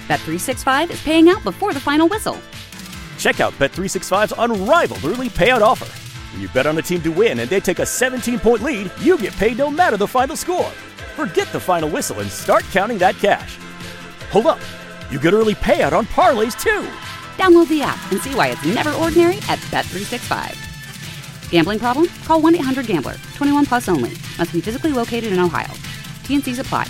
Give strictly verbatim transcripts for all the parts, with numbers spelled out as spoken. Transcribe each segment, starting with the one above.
Bet three sixty-five is paying out before the final whistle. Check out Bet three sixty-five's unrivaled early payout offer. When you bet on a team to win and they take a seventeen-point lead, you get paid no matter the final score. Forget the final whistle and start counting that cash. Hold up. You get early payout on parlays, too. Download the app and see why it's never ordinary at Bet three sixty-five. Gambling problem? Call one eight hundred gambler. twenty-one plus only. Must be physically located in Ohio. T N Cs apply.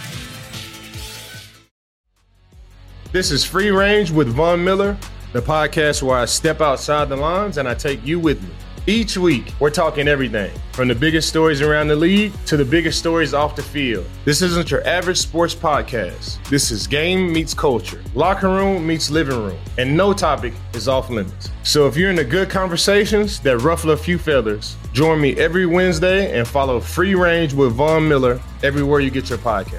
This is Free Range with Von Miller, the podcast where I step outside the lines and I take you with me. Each week, we're talking everything from the biggest stories around the league to the biggest stories off the field. This isn't your average sports podcast. This is game meets culture, locker room meets living room, and no topic is off limits. So if you're into good conversations that ruffle a few feathers, join me every Wednesday and follow Free Range with Von Miller everywhere you get your podcast.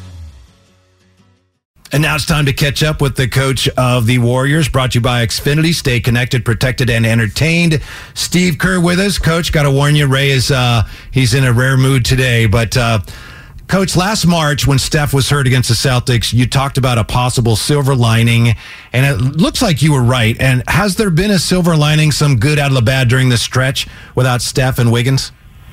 And now it's time to catch up with the coach of the Warriors, brought to you by Xfinity. Stay connected, protected, and entertained. Steve Kerr with us. Coach, got to warn you, Ray is uh, he's in a rare mood today. But, uh, Coach, last March when Steph was hurt against the Celtics, you talked about a possible silver lining, and it looks like you were right. And has there been a silver lining, some good out of the bad during this stretch without Steph and Wiggins?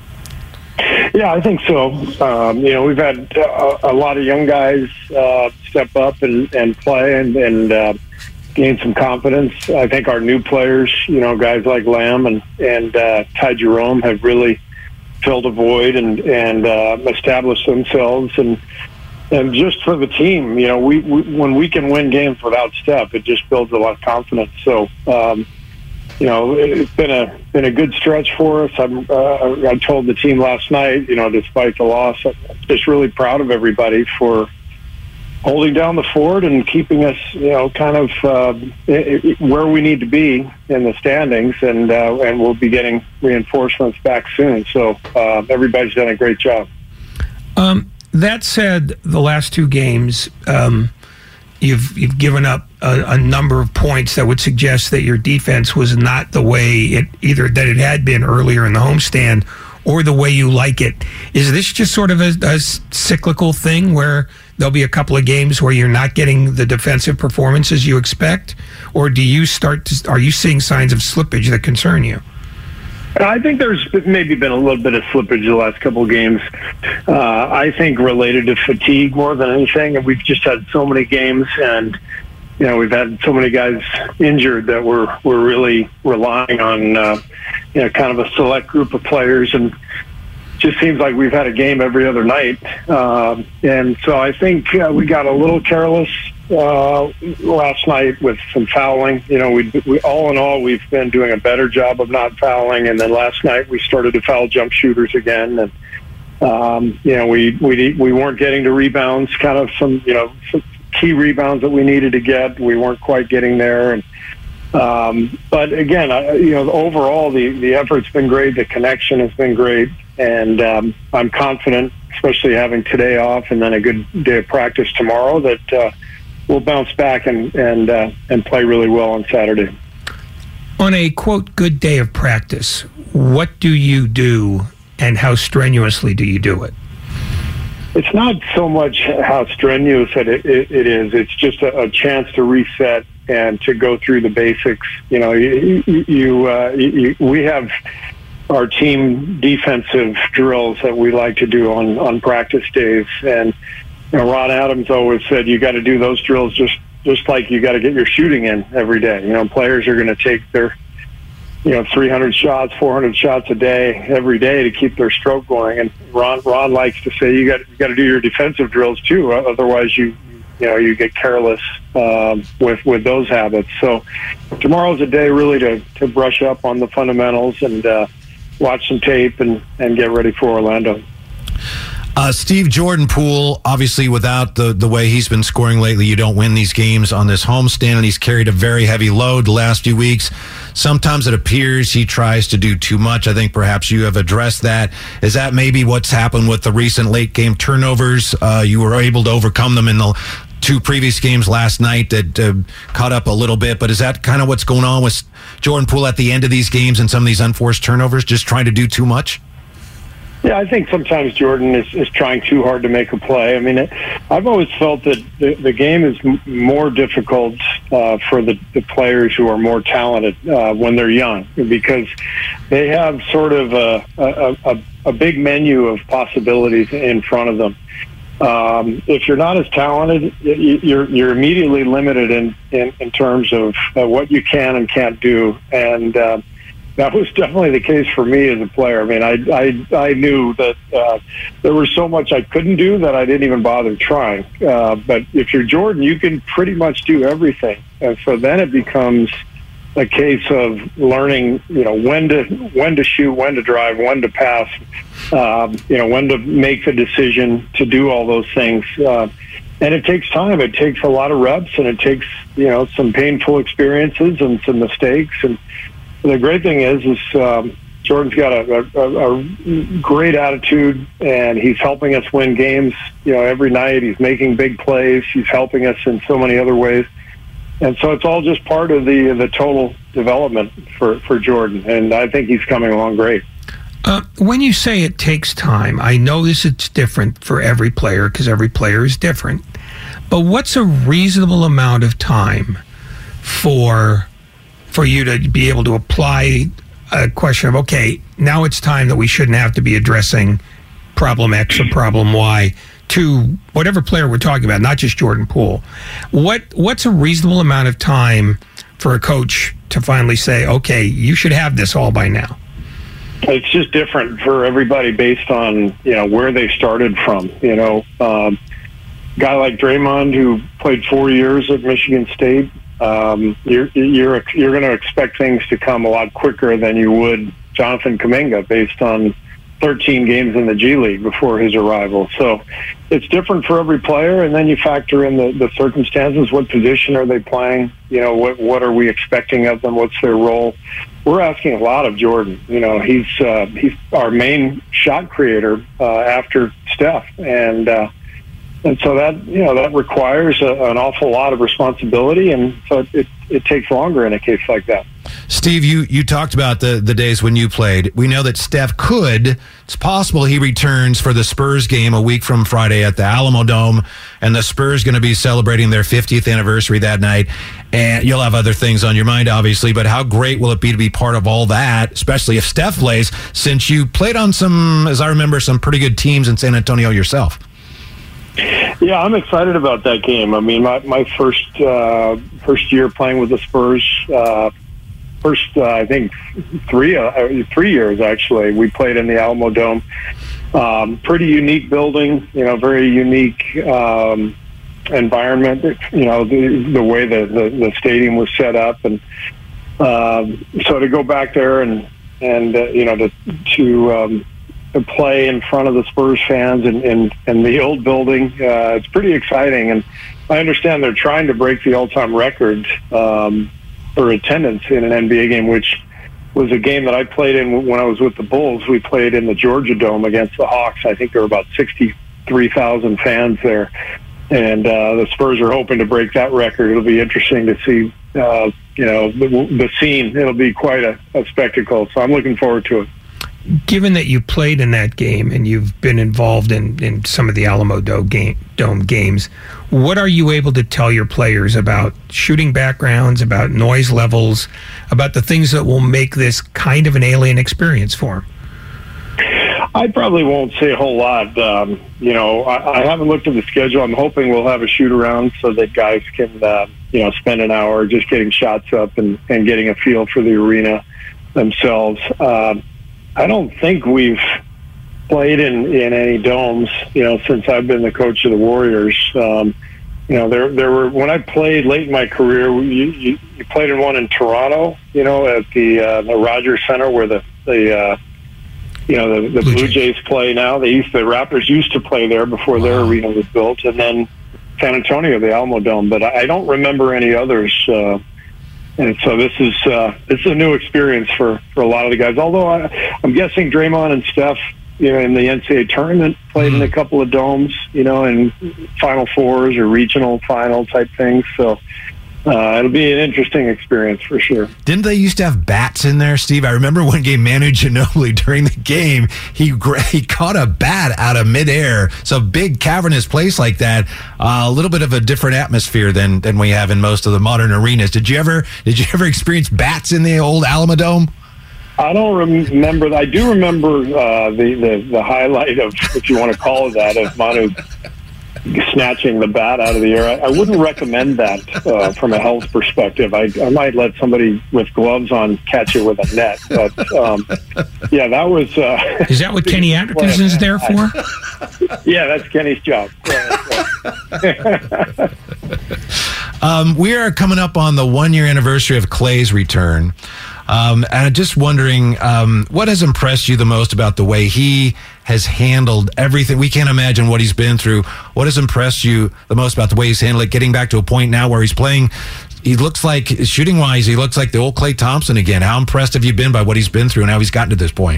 Yeah, I think so. Um, you know, we've had a, a lot of young guys uh, step up and, and play and, and uh, gain some confidence. I think our new players, you know, guys like Lamb and, and uh, Ty Jerome have really filled a void and, and uh, established themselves. And and just for the team, you know, we, we when we can win games without Steph, it just builds a lot of confidence. So, um, you know, it's been a been a good stretch for us. I'm, uh, I told the team last night, you know, despite the loss, I'm just really proud of everybody for holding down the fort and keeping us, you know, kind of uh, where we need to be in the standings. And uh, and we'll be getting reinforcements back soon. So uh, everybody's done a great job. Um, that said, the last two games, um, You've you've given up a, a number of points that would suggest that your defense was not the way it either that it had been earlier in the homestand or the way you like it. Is this just sort of a, a cyclical thing where there'll be a couple of games where you're not getting the defensive performances you expect, or do you start to are you seeing signs of slippage that concern you? I think there's maybe been a little bit of slippage the last couple of games. Uh, I think related to fatigue more than anything. And we've just had so many games, and you know we've had so many guys injured that we're we're really relying on uh, you know kind of a select group of players, and just seems like we've had a game every other night. Uh, and so I think uh, we got a little careless uh, last night with some fouling. You know, we, we all in all, we've been doing a better job of not fouling. And then last night we started to foul jump shooters again. And, um, you know, we, we, we weren't getting to rebounds, kind of some, you know, some key rebounds that we needed to get. We weren't quite getting there. And, um, but again, I, you know, overall the, the effort's been great. The connection has been great. And um, I'm confident, especially having today off and then a good day of practice tomorrow, that uh, we'll bounce back and and uh, and play really well on Saturday. On a, quote, good day of practice, what do you do and how strenuously do you do it? It's not so much how strenuous it, it, it is. It's just a, a chance to reset and to go through the basics. You know, you, you, uh, you we have our team defensive drills that we like to do on, on practice days. And you know, Ron Adams always said you got to do those drills just, just like you got to get your shooting in every day. You know, players are going to take their, you know, three hundred shots, four hundred shots a day every day to keep their stroke going. And Ron Ron likes to say you got you got to do your defensive drills too. Otherwise, you you know you get careless um, with with those habits. So tomorrow's a day really to to brush up on the fundamentals and uh, watch some tape and, and get ready for Orlando. Uh, Steve Jordan Poole, obviously without the, the way he's been scoring lately, you don't win these games on this homestand, and he's carried a very heavy load the last few weeks. Sometimes it appears he tries to do too much. I think perhaps you have addressed that. Is that maybe what's happened with the recent late game turnovers? Uh, you were able to overcome them in the two previous games last night that uh, caught up a little bit, but is that kind of what's going on with Jordan Poole at the end of these games and some of these unforced turnovers, just trying to do too much? Yeah, I think sometimes Jordan is, is trying too hard to make a play. I mean, it, I've always felt that the, the game is m- more difficult uh, for the, the players who are more talented uh, when they're young, because they have sort of a, a, a, a big menu of possibilities in front of them. Um, if you're not as talented, you're you're immediately limited in, in, in terms of uh, what you can and can't do. And uh, that was definitely the case for me as a player. I mean, I I, I knew that uh, there was so much I couldn't do that I didn't even bother trying. Uh, but if you're Jordan, you can pretty much do everything. And so then it becomes a case of learning, you know, when to when to shoot, when to drive, when to pass, um, you know, when to make the decision to do all those things. Uh, and it takes time. It takes a lot of reps, and it takes, you know, some painful experiences and some mistakes. And the great thing is, is um, Jordan's got a, a, a great attitude, and he's helping us win games, you know, every night. He's making big plays. He's helping us in so many other ways. And so it's all just part of the the total development for, for Jordan, and I think he's coming along great. Uh, when you say it takes time, I know this is different for every player because every player is different, but what's a reasonable amount of time for for you to be able to apply a question of, okay, now it's time that we shouldn't have to be addressing problem X or problem Y to whatever player we're talking about, not just Jordan Poole. What what's a reasonable amount of time for a coach to finally say, okay, you should have this all by now? It's just different for everybody based on, you know, where they started from. You know, um, guy like Draymond, who played four years at Michigan State, um, you're you're you're going to expect things to come a lot quicker than you would Jonathan Kuminga based on thirteen games in the G League before his arrival. So it's different for every player, and then you factor in the, the circumstances. What position are they playing? You know, what what are we expecting of them? What's their role? We're asking a lot of Jordan. You know, he's uh, he's our main shot creator uh, after Steph, and uh, and so that, you know, that requires a, an awful lot of responsibility, and so it, it it takes longer in a case like that. Steve, you, you talked about the, the days when you played. We know that Steph could, it's possible he returns for the Spurs game a week from Friday at the Alamo Dome, and the Spurs going to be celebrating their fiftieth anniversary that night. And you'll have other things on your mind, obviously, but how great will it be to be part of all that, especially if Steph plays, since you played on some, as I remember, some pretty good teams in San Antonio yourself? Yeah, I'm excited about that game. I mean, my, my first uh, first year playing with the Spurs, uh, first, uh, I think, three uh, three years, actually, we played in the Alamo Dome. Um, pretty unique building, you know, very unique um, environment, you know, the, the way the, the, the stadium was set up. And um, so to go back there and, and uh, you know, to, to um, to play in front of the Spurs fans in, in, in the old building, uh, it's pretty exciting. And I understand they're trying to break the all-time record um, for attendance in an N B A game, which was a game that I played in when I was with the Bulls. We played in the Georgia Dome against the Hawks. I think there were about sixty-three thousand fans there. And uh, the Spurs are hoping to break that record. It'll be interesting to see, uh, you know, the, the scene. It'll be quite a, a spectacle. So I'm looking forward to it. Given that you played in that game and you've been involved in, in some of the Alamo Dome, game, Dome games, what are you able to tell your players about shooting backgrounds, about noise levels, about the things that will make this kind of an alien experience for them? I probably won't say a whole lot. Um, you know, I, I haven't looked at the schedule. I'm hoping we'll have a shoot around so that guys can, uh, you know, spend an hour just getting shots up and, and getting a feel for the arena themselves. Um, I don't think we've played in, in any domes, you know, since I've been the coach of the Warriors. Um, you know, there there were, when I played late in my career, you, you, you played in one in Toronto, you know, at the uh, the Rogers Center where the, the uh, you know, the, the Blue, Blue Jays. Jays play now. They used, the Raptors used to play there before wow. their arena was built. And then San Antonio, the Alamo Dome. But I, I don't remember any others. Uh, And so this is uh, this is a new experience for, for a lot of the guys. Although I, I'm guessing Draymond and Steph, you know, in the N C double A tournament, played mm-hmm. in a couple of domes, you know, in Final Fours or regional final type things. So uh, it'll be an interesting experience for sure. Didn't they used to have bats in there, Steve? I remember one game Manu Ginobili during the game, he he caught a bat out of midair. So big cavernous place like that, uh, a little bit of a different atmosphere than than we have in most of the modern arenas. Did you ever did you ever experience bats in the old Alamodome? I don't remember. I do remember uh, the, the the highlight of, if you want to call it that, of Manu snatching the bat out of the air. I, I wouldn't recommend that uh, from a health perspective. I, I might let somebody with gloves on catch it with a net. But um, yeah, that was. Uh, Is that what Kenny Atkinson's there for? Yeah, that's Kenny's job. um, we are coming up on the one-year anniversary of Klay's return. Um, and I'm just wondering, um, what has impressed you the most about the way he has handled everything? We can't imagine what he's been through. What has impressed you the most about the way he's handled it, getting back to a point now where he's playing? He looks like, shooting-wise, he looks like the old Klay Thompson again. How impressed have you been by what he's been through and how he's gotten to this point?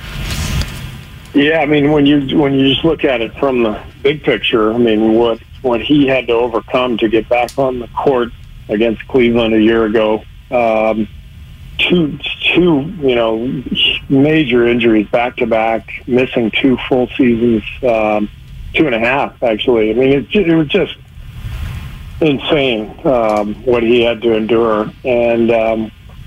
Yeah, I mean, when you when you just look at it from the big picture, I mean, what what he had to overcome to get back on the court against Cleveland a year ago. Um, Two, two, you know, major injuries back to back, missing two full seasons, um, two and a half actually. I mean, it, it was just insane um, what he had to endure, and um,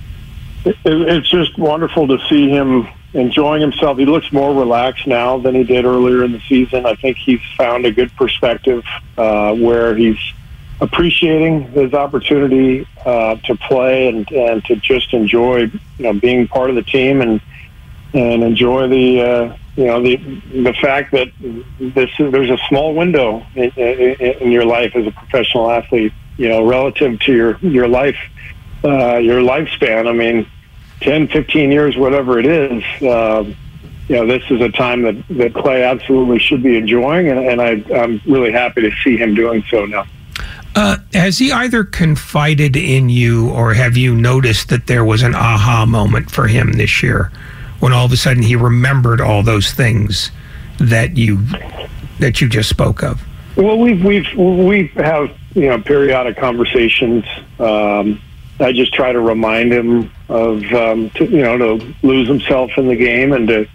it, it's just wonderful to see him enjoying himself. He looks more relaxed now than he did earlier in the season. I think he's found a good perspective uh, where he's appreciating his opportunity uh, to play and, and to just enjoy, you know, being part of the team and and enjoy the uh, you know the the fact that this there's a small window in, in, in your life as a professional athlete, you know, relative to your your life uh, your lifespan. I mean, ten, fifteen years, whatever it is. Uh, you know, this is a time that, that Klay absolutely should be enjoying, and, and I, I'm really happy to see him doing so now. Uh, has he either confided in you, or have you noticed that there was an aha moment for him this year, when all of a sudden he remembered all those things that you that you just spoke of? Well, we've we've we have you know periodic conversations. Um, I just try to remind him of um, to, you know to lose himself in the game and to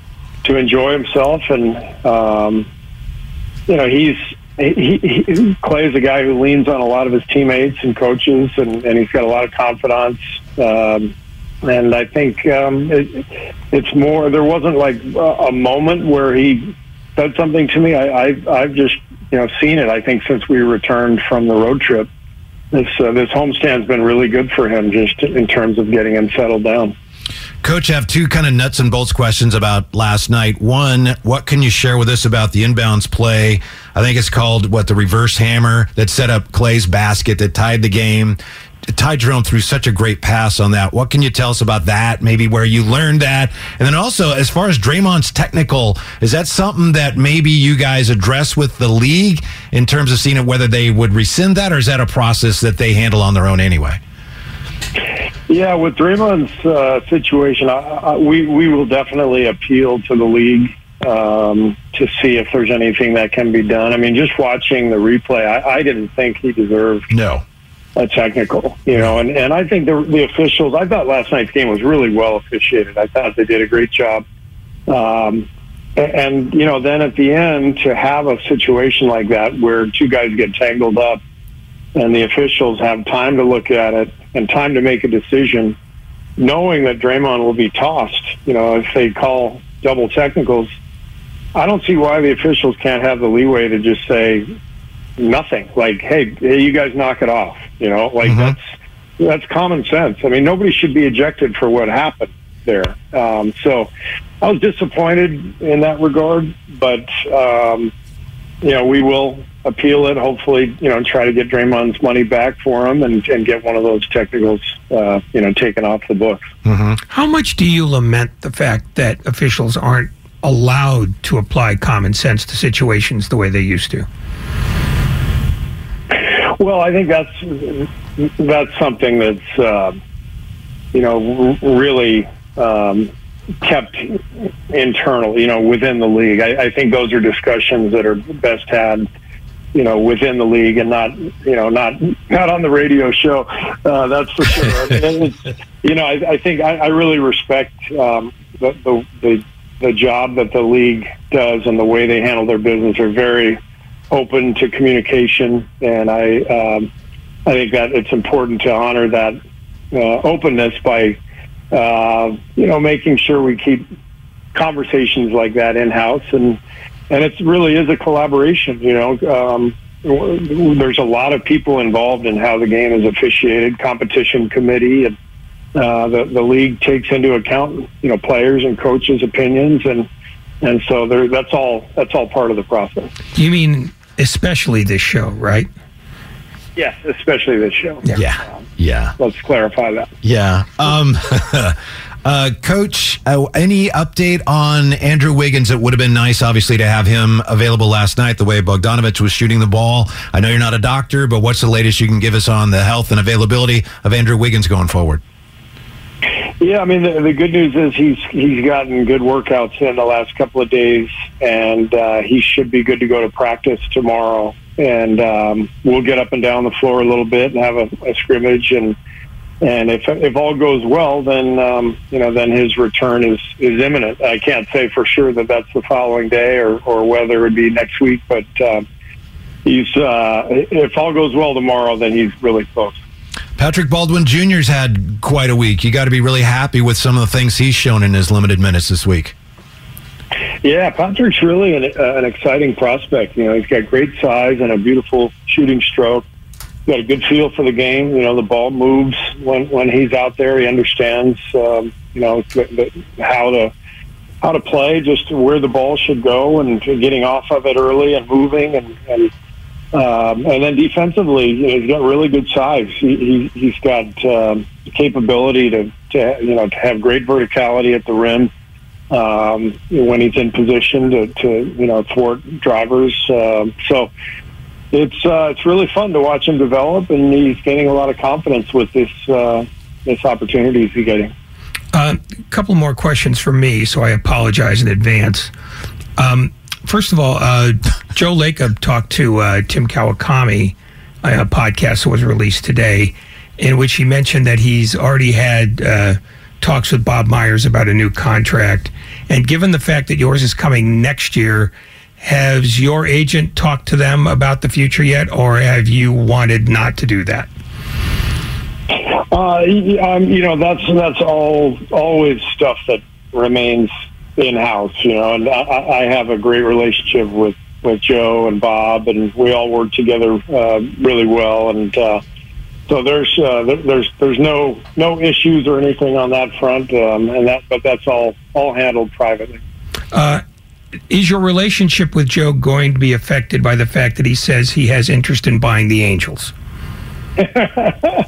to enjoy himself, and um, you know he's. He, he, Klay is a guy who leans on a lot of his teammates and coaches, and, and he's got a lot of confidence. Um, and I think um, it, it's more. There wasn't like a, a moment where he said something to me. I, I, I've just you know seen it. I think since we returned from the road trip, this uh, this homestand's been really good for him, just in terms of getting him settled down. Coach, I have two kind of nuts and bolts questions about last night. One, what can you share with us about the inbounds play? I think it's called, what, the reverse hammer that set up Klay's basket that tied the game. Ty Jerome threw such a great pass on that. What can you tell us about that, maybe where you learned that? And then also, as far as Draymond's technical, is that something that maybe you guys address with the league in terms of seeing it, whether they would rescind that, or is that a process that they handle on their own anyway? Yeah, with Draymond's uh, situation, I, I, we we will definitely appeal to the league um, to see if there's anything that can be done. I mean, just watching the replay, I, I didn't think he deserved no a technical, you know, and, and I think the, the officials, I thought last night's game was really well officiated. I thought they did a great job. Um, and, and, you know, then at the end, to have a situation like that where two guys get tangled up and the officials have time to look at it and time to make a decision, knowing that Draymond will be tossed, you know, if they call double technicals, I don't see why the officials can't have the leeway to just say nothing. Like, hey, hey you guys knock it off. You know, like mm-hmm. that's that's common sense. I mean, nobody should be ejected for what happened there. Um, so I was disappointed in that regard, but, um, you know, we will appeal it, hopefully, you know, try to get Draymond's money back for him and, and get one of those technicals, uh, you know, taken off the books. Mm-hmm. How much do you lament the fact that officials aren't allowed to apply common sense to situations the way they used to? Well, I think that's that's something that's, uh, you know, really um, kept internal, you know, within the league. I, I think those are discussions that are best had you know, within the league and not, you know, not not on the radio show. Uh, that's for sure. I mean, it's, you know, I, I think I, I really respect um, the, the the the job that the league does and the way they handle their business. Are very open to communication, and I um, I think that it's important to honor that uh, openness by uh, you know making sure we keep conversations like that in house, and and it really is a collaboration. You know, um, there's a lot of people involved in how the game is officiated, competition committee, and uh, the the league takes into account you know players and coaches' opinions, and and so there that's all that's all part of the process. You mean especially this show, right? Yes, especially this show. Yeah, yeah. Um, yeah. Let's clarify that. Yeah. Um, uh, Coach, uh, any update on Andrew Wiggins? It would have been nice, obviously, to have him available last night, the way Bogdanovich was shooting the ball. I know you're not a doctor, but what's the latest you can give us on the health and availability of Andrew Wiggins going forward? Yeah, I mean, the, the good news is he's he's gotten good workouts in the last couple of days, and uh, he should be good to go to practice tomorrow. And um, we'll get up and down the floor a little bit and have a, a scrimmage, and and if if all goes well, then um, you know then his return is, is imminent. I can't say for sure that that's the following day or, or whether it would be next week, but uh, he's uh, if all goes well tomorrow, then he's really close. Patrick Baldwin Junior's had quite a week. You got to be really happy with some of the things he's shown in his limited minutes this week. Yeah, Patrick's really an, uh, an exciting prospect. You know, he's got great size and a beautiful shooting stroke. He's got a good feel for the game. You know, the ball moves when when he's out there. He understands, um, you know, the, the, how to how to play, just where the ball should go, and getting off of it early and moving, and. and Um, and then defensively, you know, he's got really good size. He, he, he's got um, the capability to, to, you know, to have great verticality at the rim um, when he's in position to, to you know, thwart drivers. Um, so it's uh, it's really fun to watch him develop, and he's gaining a lot of confidence with this uh, this opportunity he's getting. A uh, couple more questions from me, so I apologize in advance. Um, First of all, uh, Joe Lacob talked to uh, Tim Kawakami, a podcast that was released today, in which he mentioned that he's already had uh, talks with Bob Myers about a new contract. And given the fact that yours is coming next year, has your agent talked to them about the future yet, or have you wanted not to do that? Uh, um, you know, that's that's all always stuff that remains in-house, you know, and I, I have a great relationship with, with Joe and Bob, and we all work together uh, really well, and uh, so there's uh, there's there's no no issues or anything on that front, um, and that but that's all all handled privately. Uh, is your relationship with Joe going to be affected by the fact that he says he has interest in buying the Angels? uh,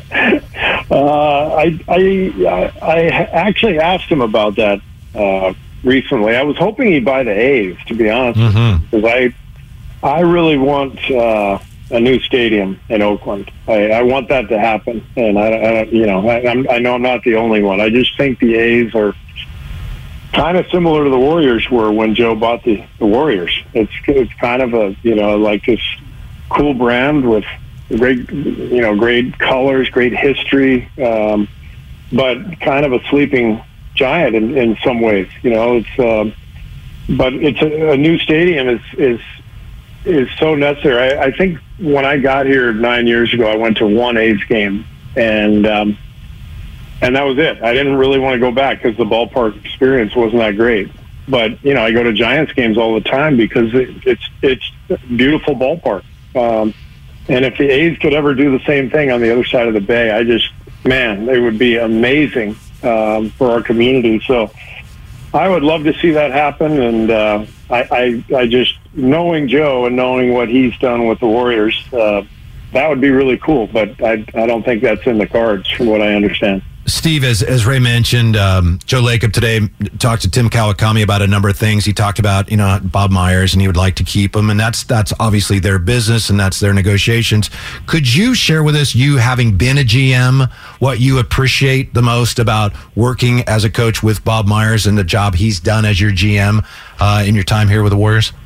I, I I actually asked him about that. Uh, recently, I was hoping he'd buy the A's, to be honest, mm-hmm. because I, I really want uh, a new stadium in Oakland. I, I want that to happen, and I, I you know, I, I'm, I know I'm not the only one. I just think the A's are kind of similar to the Warriors were when Joe bought the, the Warriors. It's it's kind of a you know like this cool brand with great you know great colors, great history, um, but kind of a sleeping giant in, in some ways, you know. It's, um, but it's a, a new stadium is is is so necessary. I, I think when I got here nine years ago, I went to one A's game, and um, and that was it. I didn't really want to go back because the ballpark experience wasn't that great. But you know, I go to Giants games all the time because it, it's it's a beautiful ballpark. Um, and if the A's could ever do the same thing on the other side of the bay, I just man, it would be amazing. Um, for our community. So I would love to see that happen. And uh, I, I, I just, knowing Joe and knowing what he's done with the Warriors, uh, that would be really cool. But I, I don't think that's in the cards from what I understand. Steve, as, as Ray mentioned, um, Joe Lacob today talked to Tim Kawakami about a number of things. He talked about, you know, Bob Myers, and he would like to keep him, and that's that's obviously their business, and that's their negotiations. Could you share with us, you having been a G M, what you appreciate the most about working as a coach with Bob Myers and the job he's done as your G M uh, in your time here with the Warriors?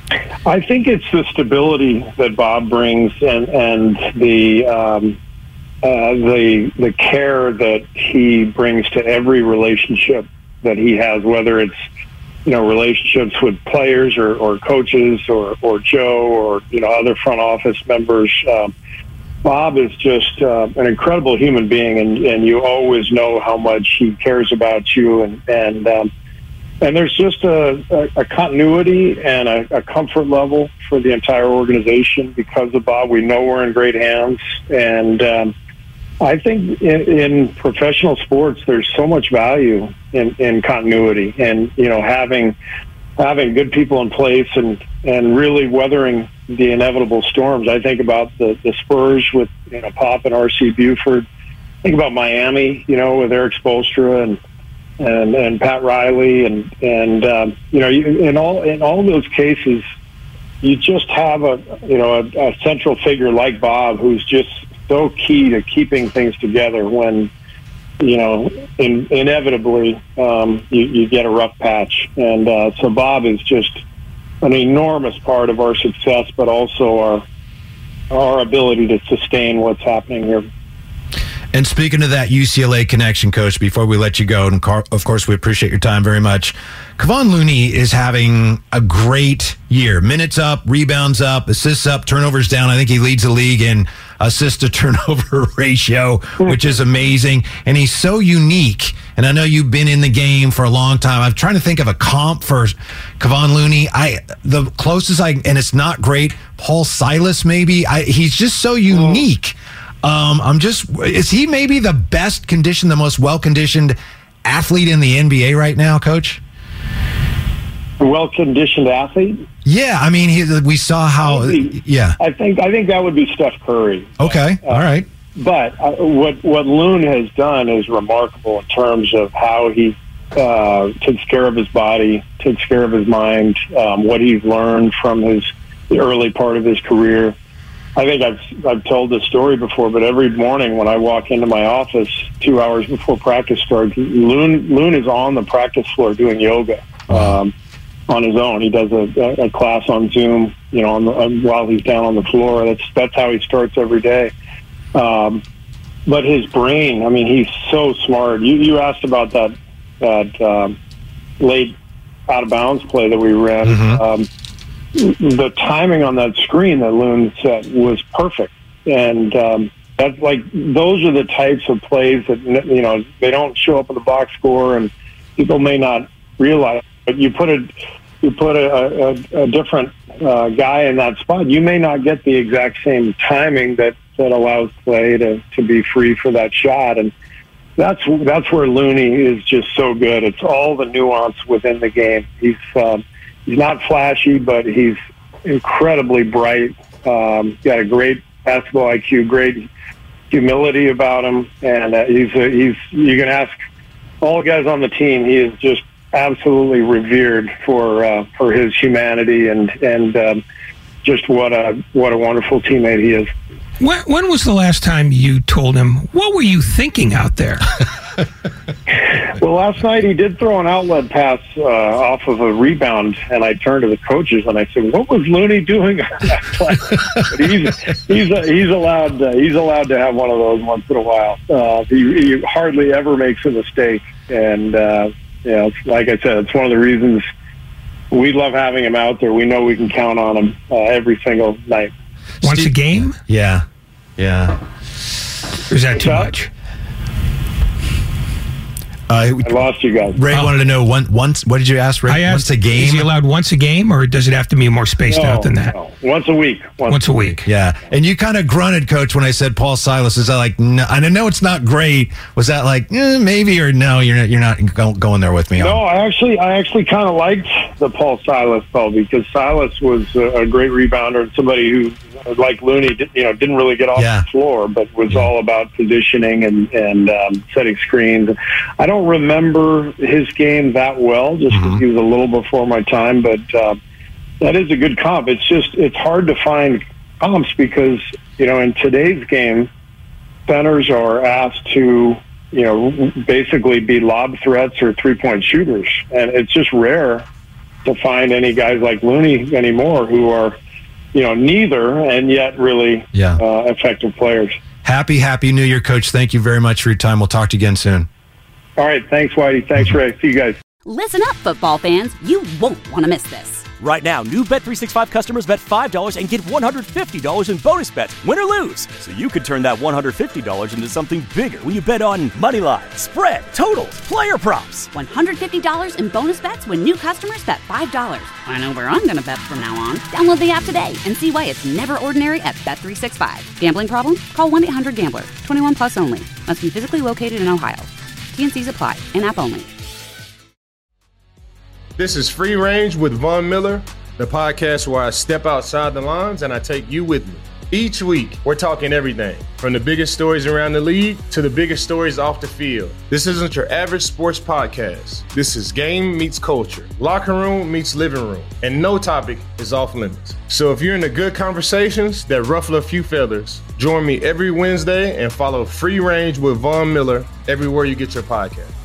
I think it's the stability that Bob brings, and and the um, uh, the the care that he brings to every relationship that he has, whether it's you know relationships with players or, or coaches or or Joe or you know other front office members. Um, Bob is just uh, an incredible human being, and, and you always know how much he cares about you, and and um, and there's just a, a, a continuity and a, a comfort level for the entire organization because of Bob. We know we're in great hands, and um, I think in, in professional sports, there's so much value in, in continuity, and you know having having good people in place and and really weathering the inevitable storms. I think about the, the Spurs with you know Pop and R C Buford. Think about Miami, you know, with Eric Spoelstra and and, and Pat Riley, and and um, you know, you, in all in all those cases, you just have a you know a, a central figure like Bob, who's just so key to keeping things together when you know in, inevitably um, you, you get a rough patch. And uh, so Bob is just an enormous part of our success, but also our our ability to sustain what's happening here. And speaking of that U C L A connection, Coach, before we let you go, and of course we appreciate your time very much, Kevon Looney is having a great year. Minutes up, rebounds up, assists up, turnovers down. I think he leads the league in assist to turnover ratio, which is amazing. And he's so unique. And I know you've been in the game for a long time. I'm trying to think of a comp for Kevon Looney. I the closest I and it's not great. Paul Silas, maybe. I, he's just so unique. Um, I'm just, is he maybe the best conditioned, the most well-conditioned athlete in the N B A right now, Coach? Well-conditioned athlete? Yeah, I mean, he, we saw how, Maybe. yeah. I think I think that would be Steph Curry. Okay, uh, all right. But uh, what, what Loon has done is remarkable in terms of how he uh, takes care of his body, takes care of his mind, um, what he's learned from his the early part of his career. I think I've I've told this story before, but every morning when I walk into my office two hours before practice starts, Loon Loon is on the practice floor doing yoga um, on his own. He does a, a class on Zoom, you know, on the, on, while he's down on the floor. That's that's how he starts every day. Um, but his brain, I mean, he's so smart. You you asked about that that um, late out of bounds play that we ran. Mm-hmm. Um, the timing on that screen that Loon set was perfect, and um, that's like those are the types of plays that you know they don't show up in the box score, and people may not realize. But you put a you put a, a, a different uh, guy in that spot, you may not get the exact same timing that, that allows play to, to be free for that shot, and that's that's where Looney is just so good. It's all the nuance within the game. He's um, He's not flashy, but he's incredibly bright. Um, got a great basketball I Q, great humility about him, and uh, he's a, he's. You can ask all guys on the team. He is just absolutely revered for uh, for his humanity and and um, just what a what a wonderful teammate he is. When, when was the last time you told him, what were you thinking out there? Well, last night he did throw an outlet pass uh, off of a rebound, and I turned to the coaches and I said, "What was Looney doing on that play?" But he's he's uh, he's allowed uh, he's allowed to have one of those once in a while. Uh, he, he hardly ever makes a mistake, and uh, you know, like I said, it's one of the reasons we love having him out there. We know we can count on him uh, every single night. Once a game? Yeah, yeah. Or is that too much? Uh, I lost you guys. Ray oh. wanted to know one, once. What did you ask, Ray? I asked, once a game? Is he allowed once a game, or does it have to be more spaced no, out than that? No. Once a week. Once, once a week. Yeah. And you kind of grunted, Coach, when I said Paul Silas. Is that like, no, and I know it's not great. Was that like, eh, maybe, or no, you're not, you're not going there with me? No, I actually, I actually kind of liked the Paul Silas call, because Silas was a, a great rebounder and somebody who, like Looney, you know, didn't really get off yeah. the floor, but was yeah. all about positioning and, and um, setting screens. I don't remember his game that well, just because mm-hmm. he was a little before my time, but uh, that is a good comp. It's just, it's hard to find comps because, you know, in today's game, centers are asked to, you know, basically be lob threats or three-point shooters, and it's just rare to find any guys like Looney anymore who are, you know, neither and yet really yeah. uh, effective players. Happy, happy New Year, Coach. Thank you very much for your time. We'll talk to you again soon. All right. Thanks, Whitey. Thanks, Ray. See you guys. Listen up, football fans. You won't want to miss this. Right now, new Bet three sixty-five customers bet five dollars and get one hundred fifty dollars in bonus bets, win or lose. So you could turn that one hundred fifty dollars into something bigger when you bet on money line, spread, totals, player props. one hundred fifty dollars in bonus bets when new customers bet five dollars. I know where I'm going to bet from now on. Download the app today and see why it's never ordinary at Bet three sixty-five. Gambling problem? Call one eight hundred gambler. twenty-one plus only. Must be physically located in Ohio. T N Cs apply. In-app only. This is Free Range with Von Miller, the podcast where I step outside the lines and I take you with me. Each week, we're talking everything from the biggest stories around the league to the biggest stories off the field. This isn't your average sports podcast. This is game meets culture, locker room meets living room, and no topic is off limits. So if you're into good conversations that ruffle a few feathers, join me every Wednesday and follow Free Range with Von Miller everywhere you get your podcast.